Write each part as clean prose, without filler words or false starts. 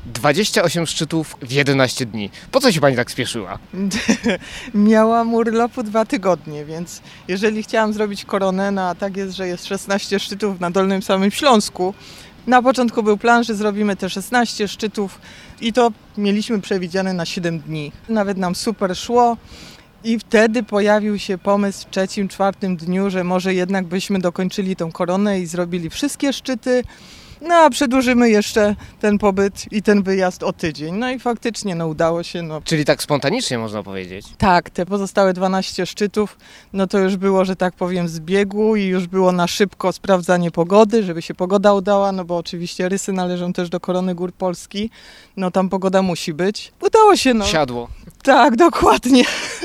28 szczytów w 11 dni. Po co się pani tak spieszyła? Miałam urlopu 2 tygodnie, więc jeżeli chciałam zrobić koronę, no a tak jest, że jest 16 szczytów na Dolnym Samym Śląsku, na początku był plan, że zrobimy te 16 szczytów i to mieliśmy przewidziane na 7 dni. Nawet nam super szło i wtedy pojawił się pomysł w 3., 4. dniu, że może jednak byśmy dokończyli tą koronę i zrobili wszystkie szczyty. No a przedłużymy jeszcze ten pobyt i ten wyjazd o tydzień. No i faktycznie udało się. Czyli tak spontanicznie można powiedzieć. Tak, te pozostałe 12 szczytów, no to już było, że tak powiem, z biegu i już było na szybko sprawdzanie pogody, żeby się pogoda udała, no bo oczywiście Rysy należą też do Korony Gór Polski, no tam pogoda musi być. Udało się, Siadło. Tak, dokładnie.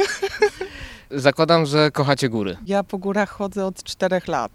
Zakładam, że kochacie góry. Ja po górach chodzę od 4 lat.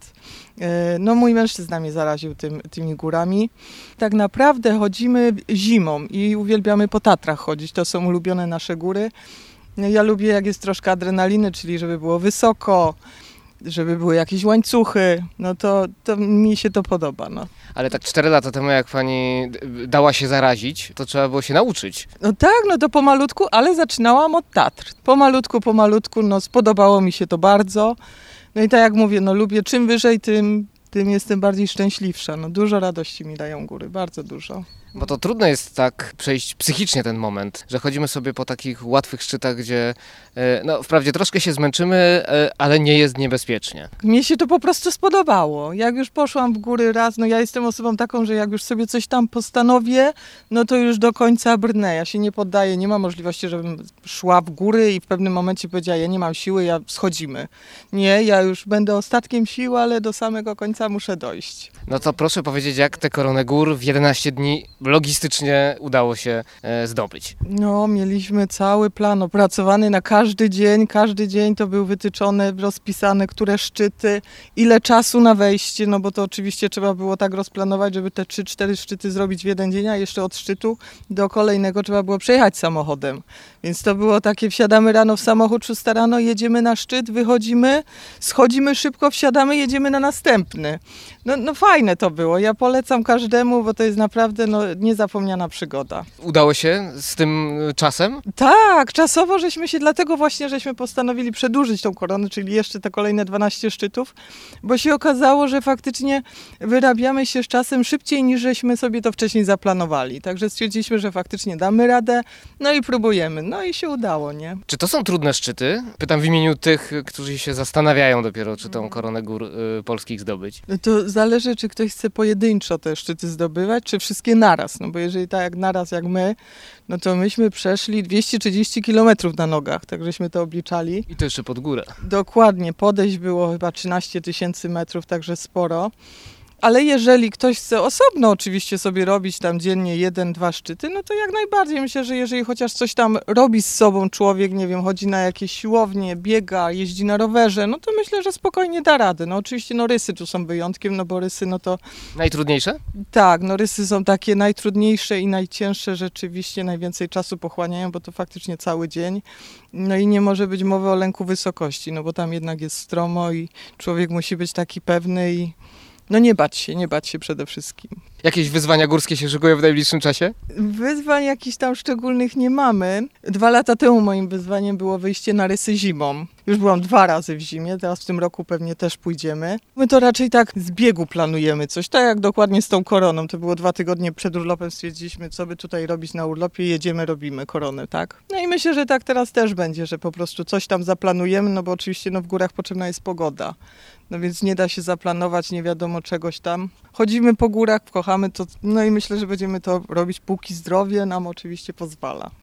No mój mężczyzna mnie zaraził tymi górami. Tak naprawdę chodzimy zimą i uwielbiamy po Tatrach chodzić. To są ulubione nasze góry. Ja lubię, jak jest troszkę adrenaliny, czyli żeby było wysoko, żeby były jakieś łańcuchy. No to mi się to podoba. No. Ale tak 4 lata temu, jak pani dała się zarazić, to trzeba było się nauczyć. No tak, no to pomalutku, ale zaczynałam od Tatr. Pomalutku, no spodobało mi się to bardzo. No i tak jak mówię, no lubię czym wyżej, tym jestem bardziej szczęśliwsza. No dużo radości mi dają góry, bardzo dużo. Bo to trudno jest tak przejść psychicznie ten moment, że chodzimy sobie po takich łatwych szczytach, gdzie no wprawdzie troszkę się zmęczymy, ale nie jest niebezpiecznie. Mnie się to po prostu spodobało. Jak już poszłam w góry raz, no ja jestem osobą taką, że jak już sobie coś tam postanowię, no to już do końca brnę. Ja się nie poddaję, nie ma możliwości, żebym szła w góry i w pewnym momencie powiedziała, ja nie mam siły, schodzimy. Nie, ja już będę ostatkiem sił, ale do samego końca muszę dojść. No to proszę powiedzieć, jak tę koronę gór w 11 dni logistycznie udało się zdobyć? No, mieliśmy cały plan opracowany na każdy dzień to był wytyczone, rozpisane, które szczyty, ile czasu na wejście, no bo to oczywiście trzeba było tak rozplanować, żeby te 3-4 szczyty zrobić w jeden dzień, a jeszcze od szczytu do kolejnego trzeba było przejechać samochodem. Więc to było takie, wsiadamy rano w samochód, 6 rano, jedziemy na szczyt, wychodzimy, schodzimy szybko, wsiadamy, jedziemy na następny. No fajne to było, ja polecam każdemu, bo to jest naprawdę niezapomniana przygoda. Udało się z tym czasem? Tak, czasowo dlatego właśnie żeśmy postanowili przedłużyć tą koronę, czyli jeszcze te kolejne 12 szczytów, bo się okazało, że faktycznie wyrabiamy się z czasem szybciej niż żeśmy sobie to wcześniej zaplanowali. Także stwierdziliśmy, że faktycznie damy radę, no i próbujemy. No i się udało, nie? Czy to są trudne szczyty? Pytam w imieniu tych, którzy się zastanawiają dopiero, czy tą koronę gór polskich zdobyć. To zależy, czy ktoś chce pojedynczo te szczyty zdobywać, czy wszystkie naraz. No bo jeżeli tak jak naraz, jak my, no to myśmy przeszli 230 km na nogach, tak żeśmy to obliczali. I to jeszcze pod górę. Dokładnie, podejść było chyba 13 000 metrów, także sporo. Ale jeżeli ktoś chce osobno oczywiście sobie robić tam dziennie 1-2 szczyty, no to jak najbardziej. Myślę, że jeżeli chociaż coś tam robi z sobą człowiek, nie wiem, chodzi na jakieś siłownie, biega, jeździ na rowerze, no to myślę, że spokojnie da radę. No oczywiście Rysy tu są wyjątkiem, no bo Rysy to... Najtrudniejsze? Tak, Rysy są takie najtrudniejsze i najcięższe rzeczywiście, najwięcej czasu pochłaniają, bo to faktycznie cały dzień. No i nie może być mowy o lęku wysokości, no bo tam jednak jest stromo i człowiek musi być taki pewny i nie bać się przede wszystkim. Jakieś wyzwania górskie się szykują w najbliższym czasie? Wyzwań jakichś tam szczególnych nie mamy. 2 lata temu moim wyzwaniem było wyjście na Rysy zimą. Już byłam 2 razy w zimie, teraz w tym roku pewnie też pójdziemy. My to raczej tak z biegu planujemy coś, tak jak dokładnie z tą koroną. To było 2 tygodnie przed urlopem, stwierdziliśmy, co by tutaj robić na urlopie, jedziemy, robimy koronę, tak? No i myślę, że tak teraz też będzie, że po prostu coś tam zaplanujemy, no bo oczywiście w górach potrzebna jest pogoda. No więc nie da się zaplanować nie wiadomo czegoś tam. Chodzimy po górach, kochamy to, no i myślę, że będziemy to robić, póki zdrowie nam oczywiście pozwala.